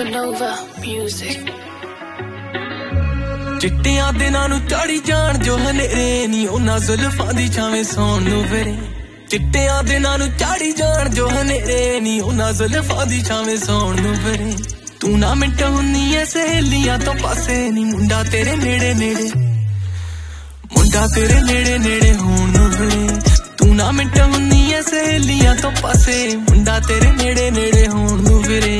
Nova Music। चिट्टियां दिनां नूं चाड़ी जाण जो हनेरे नी उन्हां जुल्फां दी छावें सौण नूं फिरे। चिट्टियां दिनां नूं चाड़ी जाण जो हनेरे नी उन्हां जुल्फां दी छावें सौण नूं फिरे। तू ना मिंट हुन्नी ऐ सहेलियां तो पासे नी मुंडा तेरे नेड़े नेड़े, मुंडा तेरे नेड़े नेड़े होण नूं फिरे। तू ना मिंट हुन्नी ऐ सहेलियां तो पासे मुंडा तेरे नेड़े नेड़े होण नूं फिरे।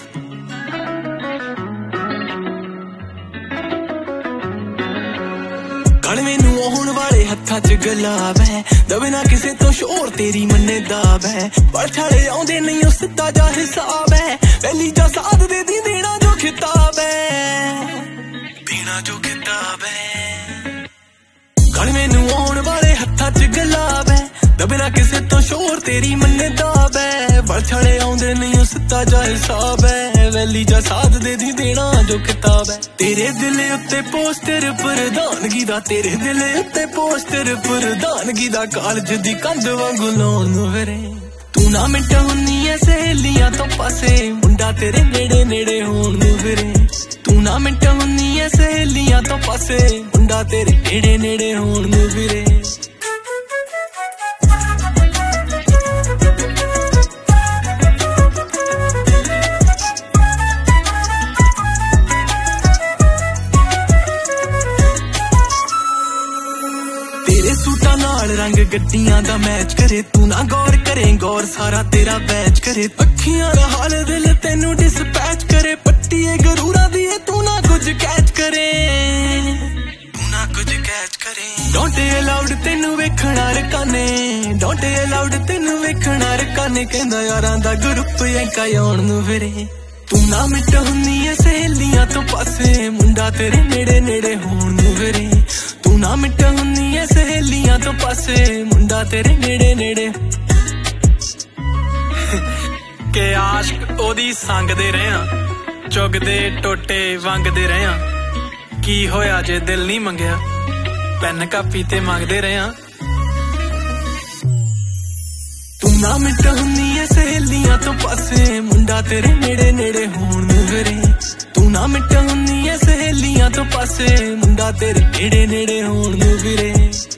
कड़वे नूं होण वाले हत्थां च गुलाब है, दबे ना किसे तो शोर तेरी मन्ने दाब है। बड़छाड़े आउंदे नहीं उस सिद्धा जा हिसाब है, पहली जा साथ दे दी देना जो खिताब है, देना जो खिताब है। कड़वे नूं होण वाले हत्थां च गुलाब है, दबे ना किसे तो शोर तेरी मन्ने दाब है। बड़छाड़े आउंदे नहीं उस सिद्धा जा हिसाब है, वैली जा साथ दे दी देना जो किताब है। तेरे दिल उत्ते पोस्टर प्रधानगी दा, तेरे दिल उत्ते पोस्टर प्रधानगी दा, कालज दी कंध वांगू लाउण नूं फिरे। तू ना मिंट हुन्नी ऐ सहेलियां तो पासे मुंडा तेरे नेड़े नेड़े होण नूं फिरे। तू ना मिंट हुन्नी ऐ सहेलियां तो पासे मुंडा तेरे नेड़े नेड़े होण नूं फिरे। तेरे सूटां नाल रंग गड्डियां दा मैच करे, तू ना गौर करे गौर सारा तेरा बैच करे। अखियां दा हाल दिल तेनू डिस्पैच करे, पट्टीए गरूरा दी तू ना कुछ कैच करे, तू ना कुछ कैच करे। डोंट अलाउड तेनू वेखणा रकाने, डोंट अलाउड तेनू वेखणा रकाने, कहंदा यारां दा ग्रुप एंका आउण नूं फिरे। तू ना मिट हुन्नी ऐ सहेलियां तो पासे मुंडा तेरे नेड़े नेड़े होण नूं फिरे। तू ना मिट हुन्नी ऐ सहेलियां तो पासे मुंडा तेरे नेड़े नेड़े। के आशक ओदी संगदे रहियां, चुगदे टोटे वंगदे रहियां, की होया जे दिल नहीं मंगया, पैन कापी ते मंगदे रहियां। तू ना मिट हुन्नी ऐ सहेलियां तो पासे मुंडा तेरे नेड़े नेड़े होण नूं फिरे। तू ना मिट हुन्नी ऐ सहेलियां तो पासे मुंडा तेरे नेड़े नेड़े होण नूं फिरे।